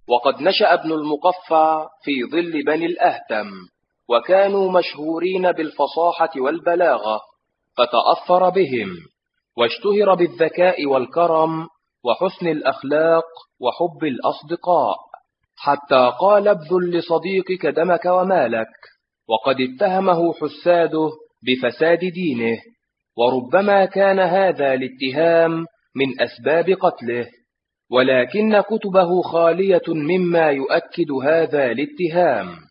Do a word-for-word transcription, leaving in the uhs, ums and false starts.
وقد نشأ ابن المقفع في ظل بني الأهتم، وكانوا مشهورين بالفصاحة والبلاغة، فتأثر بهم، واشتهر بالذكاء والكرم وحسن الأخلاق وحب الأصدقاء، حتى قال ابذل لصديقك دمك ومالك، وقد اتهمه حساده بفساد دينه، وربما كان هذا الاتهام من أسباب قتله، ولكن كتبه خالية مما يؤكد هذا الاتهام.